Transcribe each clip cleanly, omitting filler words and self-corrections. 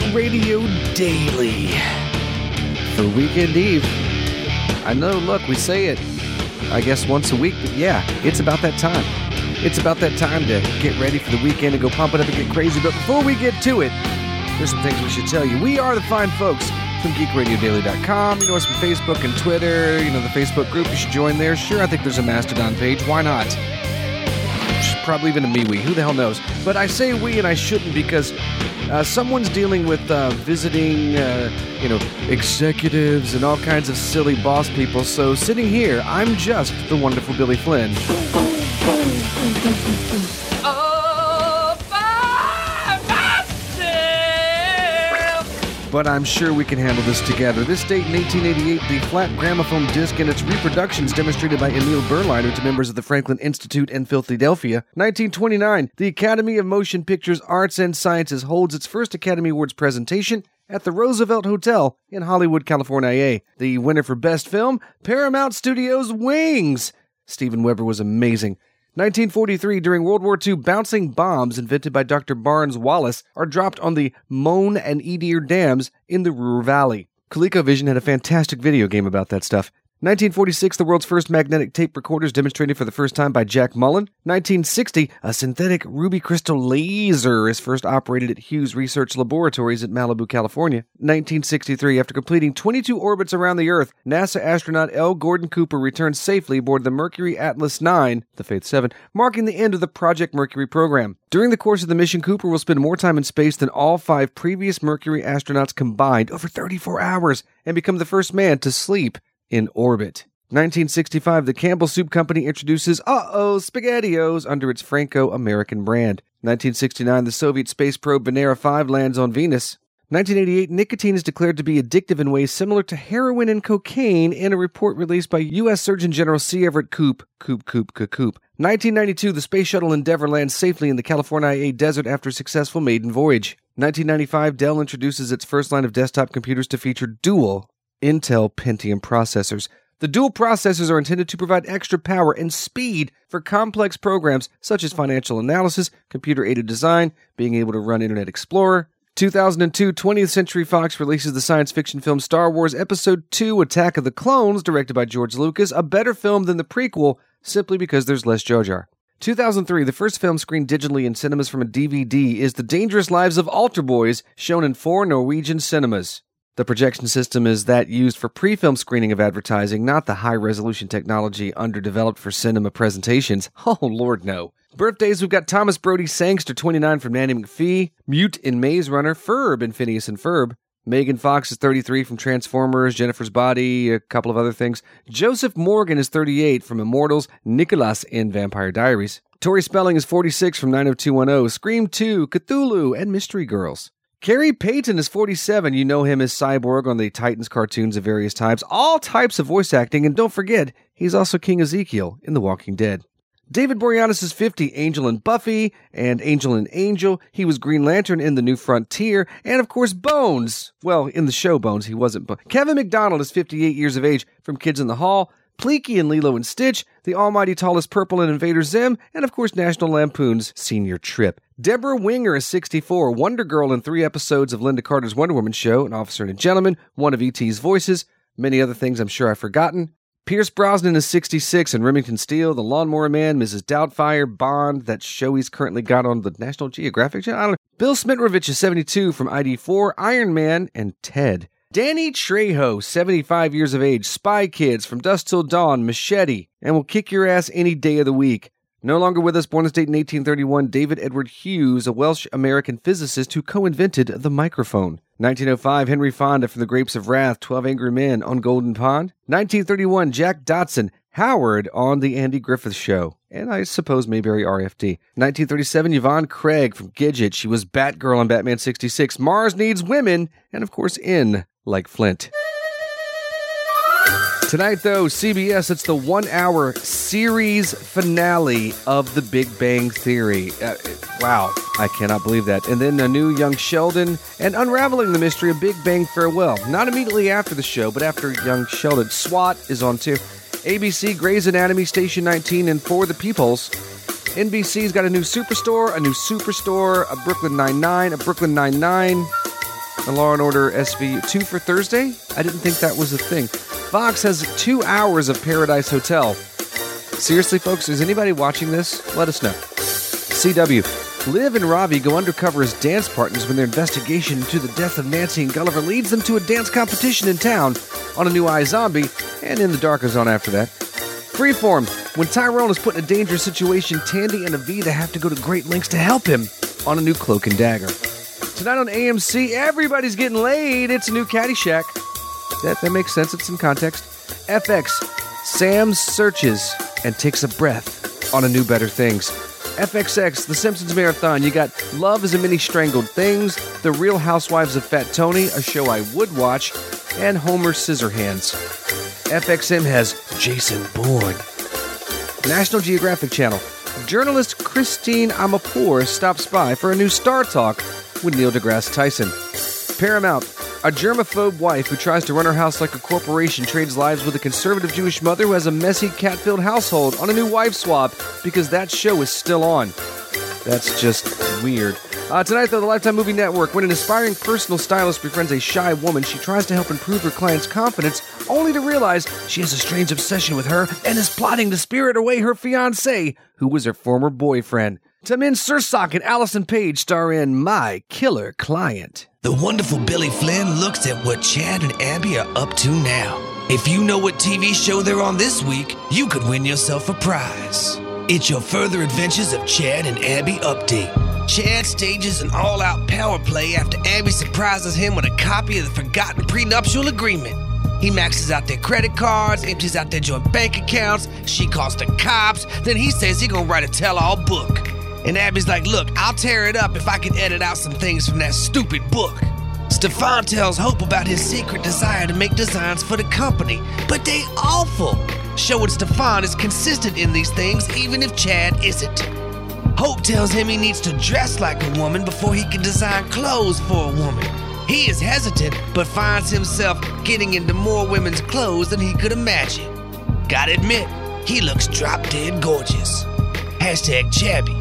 Radio Daily for Weekend Eve. I know, look, we say it, I guess, once a week, but yeah, it's about that time. It's about that time to get ready for the weekend and go pump it up and get crazy. But before we get to it, there's some things we should tell you. We are the fine folks from GeekRadioDaily.com. You know us from Facebook and Twitter. You know the Facebook group. You should join there. Sure, I think there's a Mastodon page. Why not? Probably even a MeWe. Who the hell knows? But I say we and I shouldn't because someone's dealing with visiting, executives and all kinds of silly boss people. So sitting here, I'm just the wonderful Billy Flynn. But I'm sure we can handle this together. This date in 1888, the flat gramophone disc and its reproductions demonstrated by Emil Berliner to members of the Franklin Institute in Philadelphia. 1929, the Academy of Motion Pictures Arts and Sciences holds its first Academy Awards presentation at the Roosevelt Hotel in Hollywood, California. The winner for Best Film, Paramount Studios' Wings. Steven Weber was amazing. 1943, during World War II, bouncing bombs invented by Dr. Barnes Wallace are dropped on the Moan and Ederer dams in the Ruhr Valley. ColecoVision had a fantastic video game about that stuff. 1946, the world's first magnetic tape recorder is demonstrated for the first time by Jack Mullen. 1960, a synthetic ruby crystal laser is first operated at Hughes Research Laboratories at Malibu, California. 1963, after completing 22 orbits around the Earth, NASA astronaut L. Gordon Cooper returned safely aboard the Mercury Atlas 9, the Faith 7, marking the end of the Project Mercury program. During the course of the mission, Cooper will spend more time in space than all 5 previous Mercury astronauts combined, over 34 hours, and become the first man to sleep in orbit. 1965, the Campbell Soup Company introduces SpaghettiOs under its Franco-American brand. 1969, the Soviet space probe Venera 5 lands on Venus. 1988, nicotine is declared to be addictive in ways similar to heroin and cocaine in a report released by U.S. Surgeon General C. Everett Koop. 1992, the Space Shuttle Endeavour lands safely in the California desert after a successful maiden voyage. 1995, Dell introduces its first line of desktop computers to feature dual Intel Pentium processors. The dual processors are intended to provide extra power and speed for complex programs such as financial analysis, computer-aided design, being able to run Internet Explorer. 2002, 20th Century Fox releases the science fiction film Star Wars Episode II, Attack of the Clones, directed by George Lucas, a better film than the prequel, simply because there's less Jar Jar. 2003, the first film screened digitally in cinemas from a DVD is The Dangerous Lives of Altar Boys, shown in 4 Norwegian cinemas. The projection system is that used for pre-film screening of advertising, not the high-resolution technology underdeveloped for cinema presentations. Oh, Lord, no. Birthdays, we've got Thomas Brody Sangster, 29, from Nanny McPhee, Mute in Maze Runner, Ferb in Phineas and Ferb. Megan Fox is 33 from Transformers, Jennifer's Body, a couple of other things. Joseph Morgan is 38 from Immortals, Nicholas in Vampire Diaries. Tori Spelling is 46 from 90210, Scream 2, Cthulhu, and Mystery Girls. Carrie Payton is 47. You know him as Cyborg on the Titans cartoons of various types. All types of voice acting. And don't forget, he's also King Ezekiel in The Walking Dead. David Boreanaz is 50. Angel in Buffy and Angel in Angel. He was Green Lantern in The New Frontier. And, of course, Bones. Well, in the show Bones, he wasn't. Kevin McDonald is 58 years of age from Kids in the Hall. Pleaky in Lilo and Stitch, the almighty Tallest Purple in Invader Zim, and of course National Lampoon's Senior Trip. Deborah Winger is 64, Wonder Girl in 3 episodes of Linda Carter's Wonder Woman show, An Officer and a Gentleman, one of E.T.'s voices, many other things I'm sure I've forgotten. Pierce Brosnan is 66 in Remington Steele, The Lawnmower Man, Mrs. Doubtfire, Bond, that show he's currently got on the National Geographic Channel. I don't know. Bill Smitrovich is 72 from ID4, Iron Man, and Ted. Danny Trejo, 75 years of age, Spy Kids, From Dusk Till Dawn, Machete, and will kick your ass any day of the week. No longer with us, born this date in 1831, David Edward Hughes, a Welsh-American physicist who co-invented the microphone. 1905, Henry Fonda from The Grapes of Wrath, 12 Angry Men on Golden Pond. 1931, Jack Dotson, Howard on The Andy Griffith Show, and I suppose Mayberry RFD. 1937, Yvonne Craig from Gidget. She was Batgirl on Batman 66, Mars Needs Women, and of course in Like Flint. Tonight, though, CBS, it's the 1-hour series finale of The Big Bang Theory. Wow, I cannot believe that. And then a new Young Sheldon and unraveling the mystery of Big Bang Farewell. Not immediately after the show, but after Young Sheldon. SWAT is on too. ABC, Grey's Anatomy, Station 19, and For the Peoples. NBC's got a new Superstore, a Brooklyn Nine-Nine, a Brooklyn Nine-Nine. on Law & Order SVU 2 for Thursday? I didn't think that was a thing. Fox has 2 hours of Paradise Hotel. Seriously, folks, is anybody watching this? Let us know. CW. Liv and Ravi go undercover as dance partners when their investigation into the death of Nancy and Gulliver leads them to a dance competition in town on a new iZombie, and in the darker zone after that. Freeform. When Tyrone is put in a dangerous situation, Tandy and Avita have to go to great lengths to help him on a new Cloak and Dagger. Tonight on AMC, everybody's getting laid. It's a new Caddyshack. That makes sense. It's in context. FX. Sam searches and takes a breath on a new Better Things. FXX, The Simpsons Marathon. You got Love is a Many Strangled Things, The Real Housewives of Fat Tony, a show I would watch, and Homer Scissorhands. FXM has Jason Bourne. National Geographic Channel. Journalist Christine Amanpour stops by for a new Star Talk with Neil deGrasse Tyson. Paramount. A germaphobe wife who tries to run her house like a corporation trades lives with a conservative Jewish mother who has a messy, cat-filled household on a new wife swap because that show is still on. That's just weird. Tonight, though, the Lifetime Movie Network. When an aspiring personal stylist befriends a shy woman, she tries to help improve her client's confidence, only to realize she has a strange obsession with her and is plotting to spirit away her fiancé, who was her former boyfriend. Tamin Sursok and Allison Page star in My Killer Client. The wonderful Billy Flynn looks at what Chad and Abby are up to now. If you know what TV show they're on this week, you could win yourself a prize. It's your Further Adventures of Chad and Abby update. Chad stages an all-out power play after Abby surprises him with a copy of the forgotten prenuptial agreement. He maxes out their credit cards, empties out their joint bank accounts, she calls the cops, then he says he's gonna write a tell-all book. And Abby's like, look, I'll tear it up if I can edit out some things from that stupid book. Stefan tells Hope about his secret desire to make designs for the company, but they awful. Showing Stefan is consistent in these things, even if Chad isn't. Hope tells him he needs to dress like a woman before he can design clothes for a woman. He is hesitant, but finds himself getting into more women's clothes than he could imagine. Gotta admit, he looks drop-dead gorgeous. Hashtag Chabby.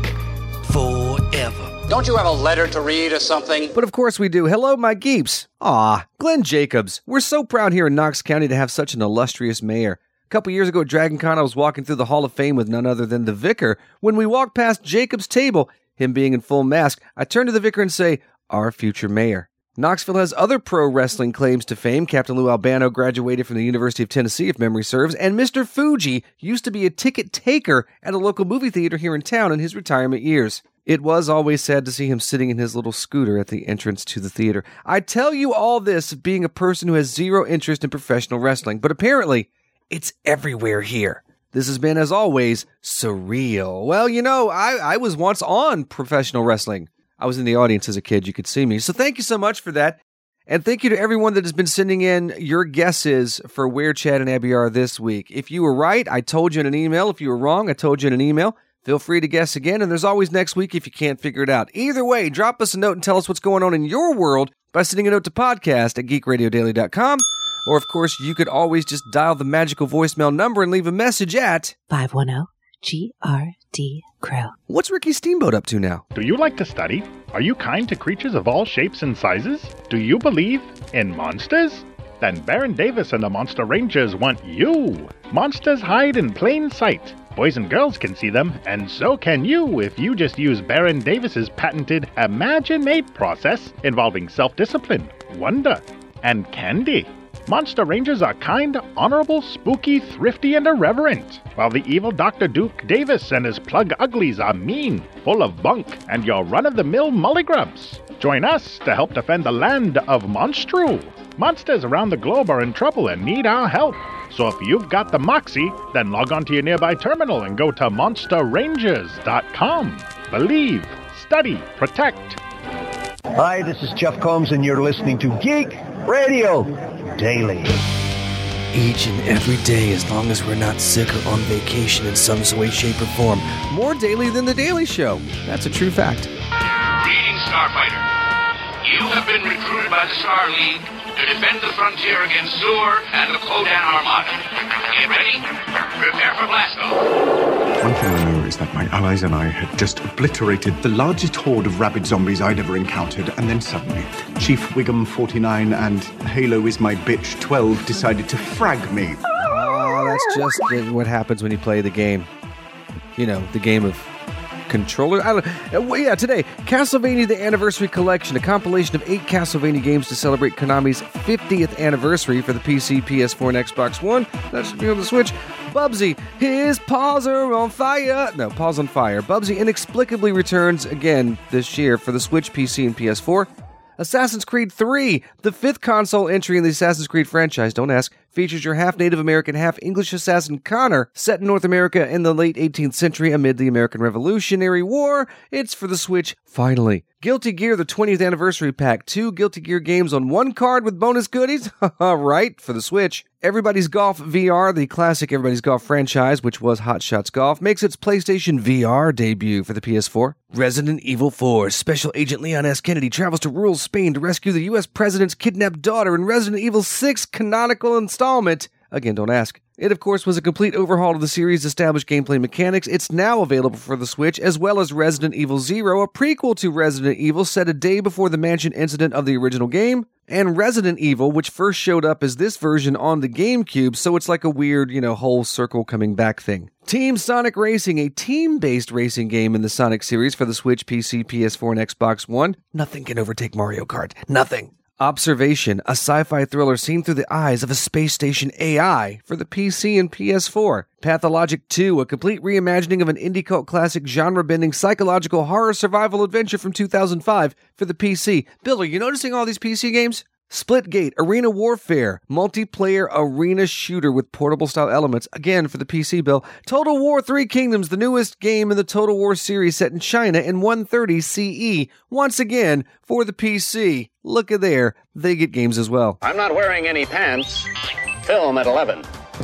Forever. Don't you have a letter to read or something? But of course we do. Hello, my geeps. Aw, Glenn Jacobs. We're so proud here in Knox County to have such an illustrious mayor. A couple years ago at DragonCon, I was walking through the Hall of Fame with none other than the vicar. When we walked past Jacobs' table, him being in full mask, I turn to the vicar and say, our future mayor. Knoxville has other pro wrestling claims to fame. Captain Lou Albano graduated from the University of Tennessee, if memory serves, and Mr. Fuji used to be a ticket taker at a local movie theater here in town in his retirement years. It was always sad to see him sitting in his little scooter at the entrance to the theater. I tell you all this being a person who has zero interest in professional wrestling, but apparently it's everywhere here. This has been, as always, surreal. Well, you know, I was once on professional wrestling. I was in the audience as a kid. You could see me. So thank you so much for that. And thank you to everyone that has been sending in your guesses for where Chad and Abby are this week. If you were right, I told you in an email. If you were wrong, I told you in an email. Feel free to guess again. And there's always next week if you can't figure it out. Either way, drop us a note and tell us what's going on in your world by sending a note to podcast@geekradiodaily.com. Or, of course, you could always just dial the magical voicemail number and leave a message at 510-GRD-CROW. What's Ricky Steamboat up to now? Do you like to study? Are you kind to creatures of all shapes and sizes? Do you believe in monsters? Then Baron Davis and the Monster Rangers want you. Monsters hide in plain sight. Boys and girls can see them, and so can you if you just use Baron Davis's patented Imagine-Mate process involving self-discipline, wonder, and candy. Monster Rangers are kind, honorable, spooky, thrifty, and irreverent, while the evil Dr. Duke Davis and his plug uglies are mean, full of bunk, and your run-of-the-mill mulligrubs. Join us to help defend the land of Monstru. Monsters around the globe are in trouble and need our help. So if you've got the moxie, then log on to your nearby terminal and go to monsterrangers.com. Believe, study, protect. Hi, this is Jeff Combs, and you're listening to Geek Radio Daily. Each and every day, as long as we're not sick or on vacation in some way, shape, or form. More daily than The Daily Show. That's a true fact. Greetings, Starfighter. You have been recruited by the Star League to defend the frontier against Zur and the Kodan Armada. Get ready. Prepare for blast off. When All I know is that my allies and I had just obliterated the largest horde of rabid zombies I'd ever encountered, and then suddenly, Chief Wiggum 49 and Halo is my bitch 12 decided to frag me. Oh, that's just what happens when you play the game. You know, the game of controller. Yeah, today, Castlevania The Anniversary Collection, a compilation of 8 Castlevania games to celebrate Konami's 50th anniversary for the PC, PS4, and Xbox One. That should be on the Switch. Bubsy, his paws are on fire. No, paws on fire. Bubsy inexplicably returns again this year for the Switch, PC, and PS4. Assassin's Creed 3, the 5th console entry in the Assassin's Creed franchise, don't ask, features your half-Native American, half-English assassin Connor, set in North America in the late 18th century amid the American Revolutionary War. It's for the Switch, finally. Guilty Gear, the 20th Anniversary Pack, 2 Guilty Gear games on one card with bonus goodies? Right, for the Switch. Everybody's Golf VR, the classic Everybody's Golf franchise, which was Hot Shots Golf, makes its PlayStation VR debut for the PS4. Resident Evil 4, Special Agent Leon S. Kennedy travels to rural Spain to rescue the U.S. President's kidnapped daughter in Resident Evil 6 canonical installment. Again, don't ask. It, of course, was a complete overhaul of the series' established gameplay mechanics. It's now available for the Switch, as well as Resident Evil Zero, a prequel to Resident Evil set a day before the mansion incident of the original game, and Resident Evil, which first showed up as this version on the GameCube, so it's like a weird, whole circle coming back thing. Team Sonic Racing, a team-based racing game in the Sonic series for the Switch, PC, PS4, and Xbox One. Nothing can overtake Mario Kart. Nothing. Observation, a sci-fi thriller seen through the eyes of a space station AI for the PC and PS4. Pathologic 2, a complete reimagining of an indie cult classic genre-bending psychological horror survival adventure from 2005 for the PC. Bill, are you noticing all these PC games? Splitgate, Arena Warfare, multiplayer arena shooter with portable-style elements, again for the PC, Bill. Total War 3 Kingdoms, the newest game in the Total War series set in China in 130 CE, once again for the PC. Look at there, they get games as well. I'm not wearing any pants. Film at 11.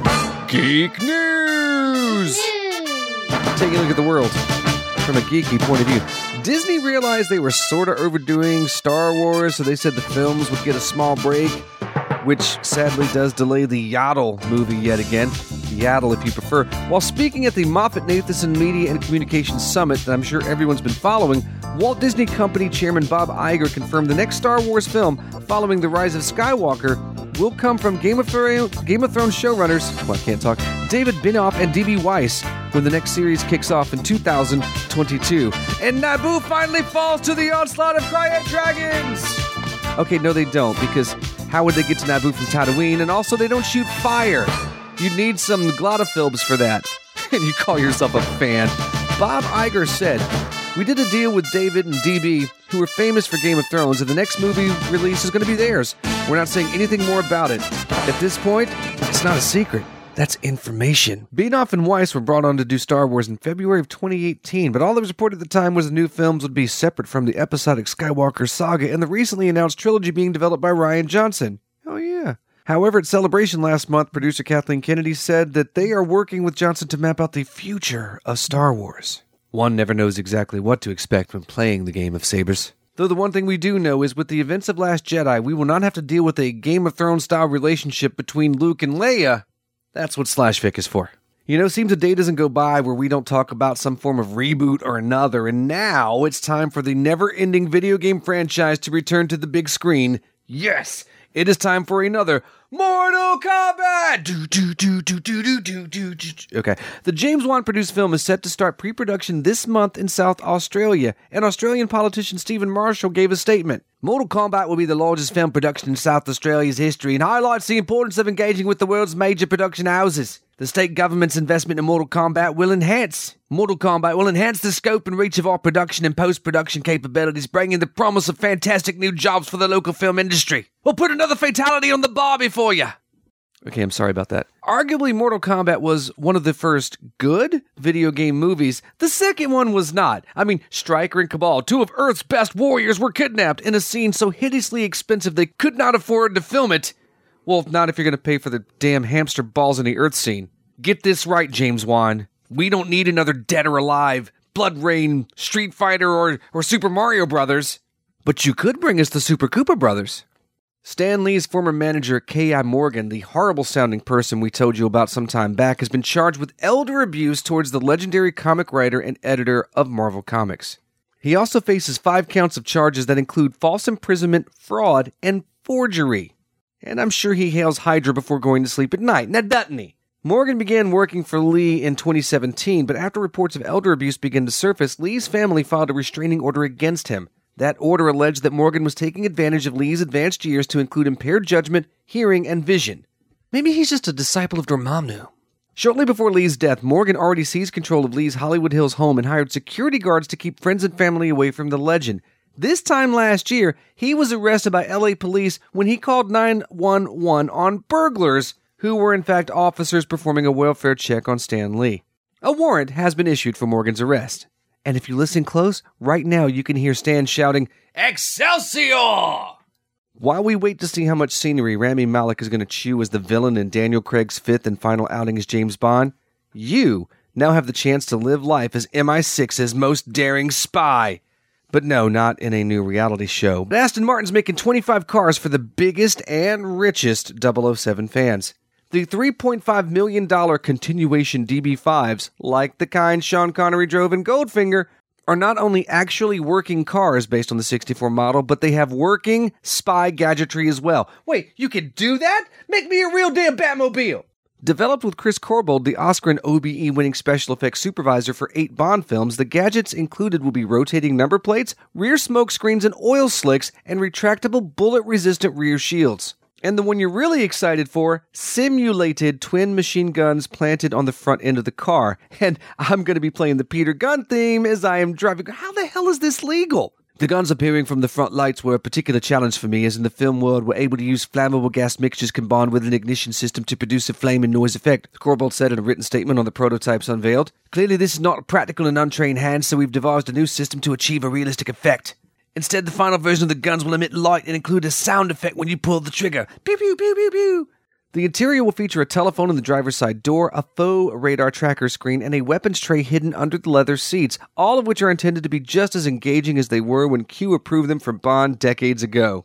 Geek News! Taking a look at the world from a geeky point of view. Disney realized they were sort of overdoing Star Wars, so they said the films would get a small break, which sadly does delay the Yaddle movie yet again. Yaddle, if you prefer. While speaking at the Moffett-Nathanson Media and Communications Summit that I'm sure everyone's been following, Walt Disney Company Chairman Bob Iger confirmed the next Star Wars film, following The Rise of Skywalker, will come from Game of Thrones showrunners, David Benioff and D.B. Weiss, when the next series kicks off in 2022. And Naboo finally falls to the onslaught of Cryo Dragons! Okay, no they don't, because how would they get to Naboo from Tatooine? And also, they don't shoot fire. You'd need some glottophilbs for that. And you call yourself a fan. Bob Iger said, "We did a deal with David and DB, who are famous for Game of Thrones, and the next movie release is going to be theirs. We're not saying anything more about it. At this point, it's not a secret. That's information." Benioff and Weiss were brought on to do Star Wars in February of 2018, but all that was reported at the time was the new films would be separate from the episodic Skywalker saga and the recently announced trilogy being developed by Rian Johnson. Oh yeah. However, at Celebration last month, producer Kathleen Kennedy said that they are working with Johnson to map out the future of Star Wars. One never knows exactly what to expect when playing the game of sabers. Though the one thing we do know is with the events of Last Jedi, we will not have to deal with a Game of Thrones-style relationship between Luke and Leia. That's what Slashfic is for. Seems a day doesn't go by where we don't talk about some form of reboot or another, and now it's time for the never-ending video game franchise to return to the big screen. Yes! It is time for another Mortal Kombat! Okay. The James Wan-produced film is set to start pre-production this month in South Australia, and Australian politician Stephen Marshall gave a statement. Mortal Kombat will be the largest film production in South Australia's history and highlights the importance of engaging with the world's major production houses. The state government's investment in Mortal Kombat will enhance the scope and reach of our production and post-production capabilities, bringing the promise of fantastic new jobs for the local film industry. We'll put another fatality on the barbie for you. Okay, I'm sorry about that. Arguably, Mortal Kombat was one of the first good video game movies. The second one was not. Stryker and Cabal, 2 of Earth's best warriors, were kidnapped in a scene so hideously expensive they could not afford to film it. Well, not if you're going to pay for the damn hamster balls in the Earth scene. Get this right, James Wan. We don't need another Dead or Alive, Blood Rain, Street Fighter, or Super Mario Brothers. But you could bring us the Super Koopa Brothers. Stan Lee's former manager, K.I. Morgan, the horrible-sounding person we told you about some time back, has been charged with elder abuse towards the legendary comic writer and editor of Marvel Comics. He also faces 5 counts of charges that include false imprisonment, fraud, and forgery. And I'm sure he hails Hydra before going to sleep at night, now doesn't he? Morgan began working for Lee in 2017, but after reports of elder abuse began to surface, Lee's family filed a restraining order against him. That order alleged that Morgan was taking advantage of Lee's advanced years to include impaired judgment, hearing, and vision. Maybe he's just a disciple of Dormammu. Shortly before Lee's death, Morgan already seized control of Lee's Hollywood Hills home and hired security guards to keep friends and family away from the legend. This time last year, he was arrested by LA police when he called 911 on burglars, who were in fact officers performing a welfare check on Stan Lee. A warrant has been issued for Morgan's arrest. And if you listen close, right now you can hear Stan shouting, "Excelsior!" While we wait to see how much scenery Rami Malek is going to chew as the villain in Daniel Craig's 5th and final outing as James Bond, you now have the chance to live life as MI6's most daring spy. But no, not in a new reality show. Aston Martin's making 25 cars for the biggest and richest 007 fans. The $3.5 million continuation DB5s, like the kind Sean Connery drove in Goldfinger, are not only actually working cars based on the 64 model, but they have working spy gadgetry as well. Wait, you can do that? Make me a real damn Batmobile! Developed with Chris Corbould, the Oscar and OBE-winning special effects supervisor for 8 Bond films, the gadgets included will be rotating number plates, rear smoke screens and oil slicks, and retractable bullet-resistant rear shields. And the one you're really excited for, simulated twin machine guns planted on the front end of the car. And I'm going to be playing the Peter Gunn theme as I am driving. How the hell is this legal? The guns appearing from the front lights were a particular challenge for me, as in the film world we're able to use flammable gas mixtures combined with an ignition system to produce a flame and noise effect, Corbould said in a written statement on the prototypes unveiled. Clearly this is not practical in untrained hands, so we've devised a new system to achieve a realistic effect. Instead, the final version of the guns will emit light and include a sound effect when you pull the trigger. Pew, pew, pew, pew, pew. The interior will feature a telephone in the driver's side door, a faux radar tracker screen, and a weapons tray hidden under the leather seats, all of which are intended to be just as engaging as they were when Q approved them for Bond decades ago.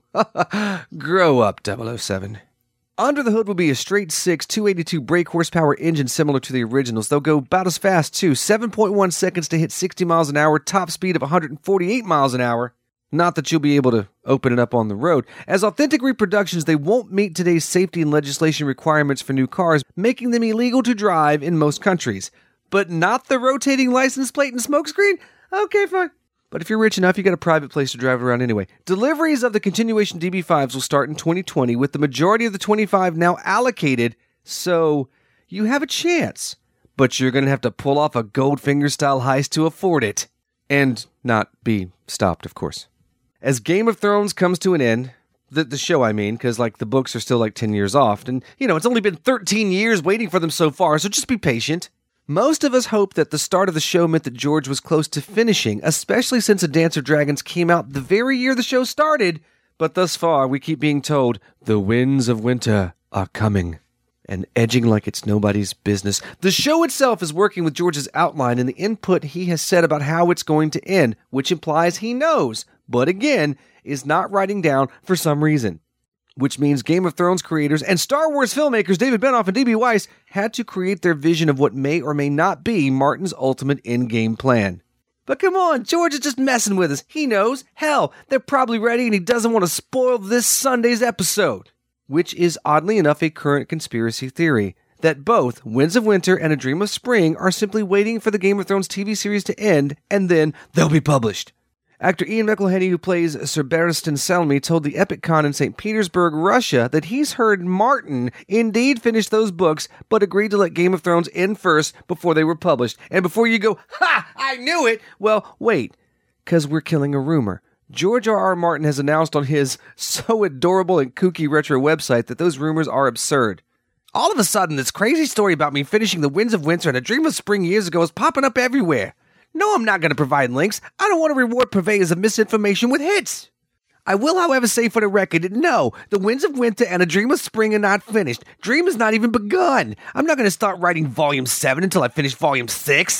Grow up, 007. Under the hood will be a straight-six 282 brake horsepower engine similar to the originals. They'll go about as fast, too. 7.1 seconds to hit 60 miles an hour, top speed of 148 miles an hour. Not that you'll be able to open it up on the road. As authentic reproductions, they won't meet today's safety and legislation requirements for new cars, making them illegal to drive in most countries. But not the rotating license plate and smokescreen? Okay, fine. But if you're rich enough, you got a private place to drive around anyway. Deliveries of the continuation DB5s will start in 2020, with the majority of the 25 now allocated, so you have a chance. But you're going to have to pull off a Goldfinger-style heist to afford it. And not be stopped, of course. As Game of Thrones comes to an end, the show I mean, because the books are still 10 years off, and it's only been 13 years waiting for them so far, so just be patient. Most of us hoped that the start of the show meant that George was close to finishing, especially since A Dance of Dragons came out the very year the show started, but thus far we keep being told, the winds of winter are coming, and edging like it's nobody's business. The show itself is working with George's outline and the input he has said about how it's going to end, which implies he knows, but again, is not writing down for some reason. Which means Game of Thrones creators and Star Wars filmmakers David Benioff and D.B. Weiss had to create their vision of what may or may not be Martin's ultimate endgame plan. But come on, George is just messing with us. He knows. Hell, they're probably ready and he doesn't want to spoil this Sunday's episode. Which is oddly enough a current conspiracy theory, that both Winds of Winter and A Dream of Spring are simply waiting for the Game of Thrones TV series to end, and then they'll be published. Actor Ian McElhenney, who plays Sir Barristan Selmy, told the Epic Con in St. Petersburg, Russia, that he's heard Martin indeed finish those books, but agreed to let Game of Thrones end first before they were published. And before you go, ha, I knew it! Well, wait, because we're killing a rumor. George R.R. Martin has announced on his so adorable and kooky retro website that those rumors are absurd. All of a sudden, this crazy story about me finishing The Winds of Winter and A Dream of Spring years ago is popping up everywhere. No, I'm not going to provide links. I don't want to reward purveyors of misinformation with hits. I will, however, say for the record, no, The Winds of Winter and A Dream of Spring are not finished. Dream has not even begun. I'm not going to start writing Volume 7 until I finish Volume 6.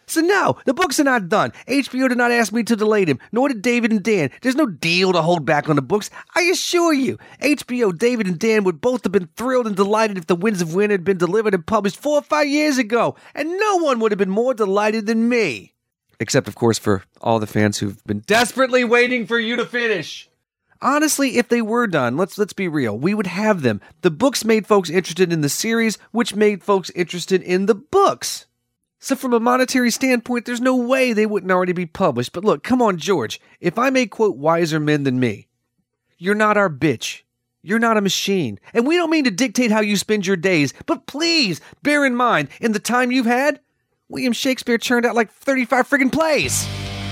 So no, the books are not done. HBO did not ask me to delay them, nor did David and Dan. There's no deal to hold back on the books. I assure you, HBO, David, and Dan would both have been thrilled and delighted if The Winds of Winter had been delivered and published 4 or 5 years ago, and no one would have been more delighted than me. Except, of course, for all the fans who've been desperately waiting for you to finish. Honestly, if they were done, let's be real, we would have them. The books made folks interested in the series, which made folks interested in the books. So from a monetary standpoint, there's no way they wouldn't already be published. But look, come on, George. If I may quote wiser men than me, you're not our bitch. You're not a machine. And we don't mean to dictate how you spend your days, but please bear in mind, in the time you've had, William Shakespeare churned out like 35 friggin' plays.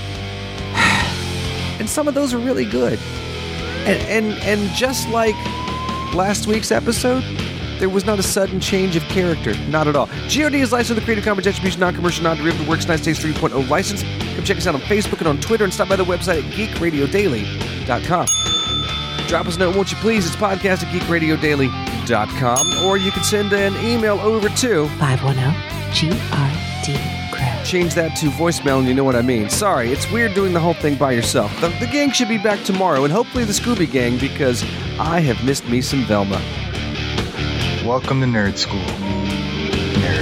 And some of those are really good. And just like last week's episode, there was not a sudden change of character. Not at all. GOD is licensed with the Creative Commons Attribution, Non-Commercial, Non-Derivative Works, United States 3.0 license. Come check us out on Facebook and on Twitter, and stop by the website at geekradiodaily.com. Drop us a note, won't you please? It's podcast at geekradiodaily.com. Or you can send an email over to 510-GRD-CRAD. Change that to voicemail and you know what I mean. Sorry, it's weird doing the whole thing by yourself. The gang should be back tomorrow, and hopefully the Scooby Gang, because I have missed me some Velma. Welcome to Nerd School, nerd.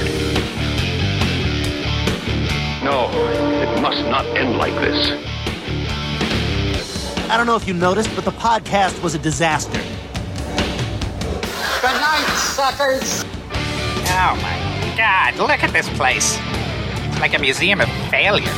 No, it must not end like this. I don't know if you noticed, but the podcast was a disaster. Good night, suckers. Oh my God, look at this place. It's like a museum of failure.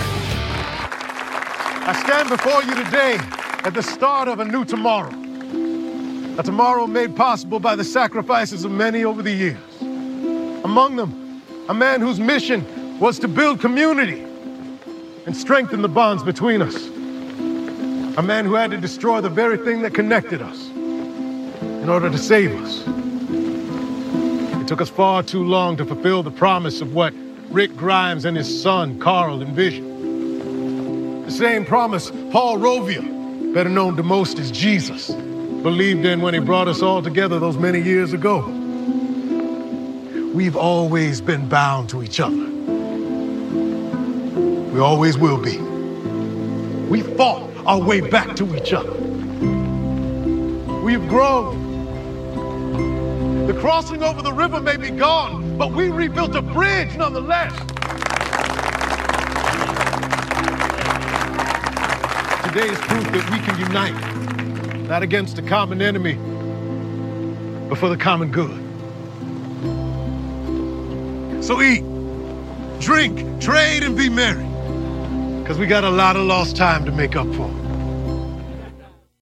I stand before you today at the start of a new tomorrow. A tomorrow made possible by the sacrifices of many over the years. Among them, a man whose mission was to build community and strengthen the bonds between us. A man who had to destroy the very thing that connected us in order to save us. It took us far too long to fulfill the promise of what Rick Grimes and his son, Carl, envisioned. The same promise Paul Rovia, better known to most as Jesus, believed in when he brought us all together those many years ago. We've always been bound to each other. We always will be. We fought our way back to each other. We've grown. The crossing over the river may be gone, but we rebuilt a bridge nonetheless. Today is proof that we can unite. Not against a common enemy, but for the common good. So eat, drink, trade, and be merry. Because we got a lot of lost time to make up for.